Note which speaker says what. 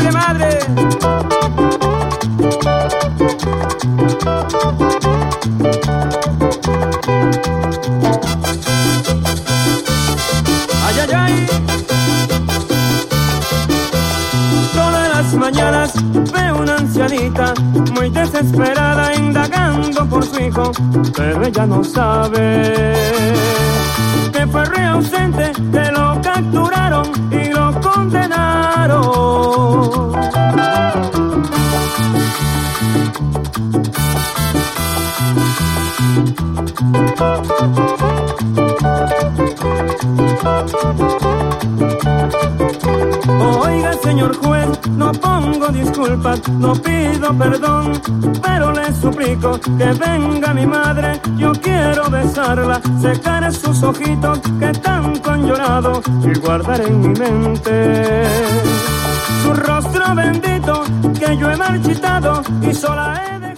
Speaker 1: Ándele, madre. Ay, ay, ay. Todas las mañanas veo una ancianita muy desesperada indagando por su hijo, pero ella no sabe que fue rey ausente, que lo capturaron y lo condenaron. Oiga, señor juez, no pongo disculpas, no pido perdón, pero le suplico que venga mi madre, yo quiero besarla, secar sus ojitos que tanto han llorado y guardar en mi mente su rostro bendito que yo he marchitado y sola he de...